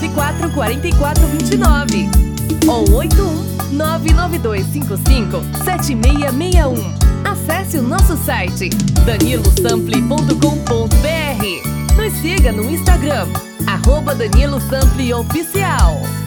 994 44 29 ou 81 99255 7661. Acesse o nosso site danilosample.com.br. Nos siga no Instagram @DaniloSample Oficial.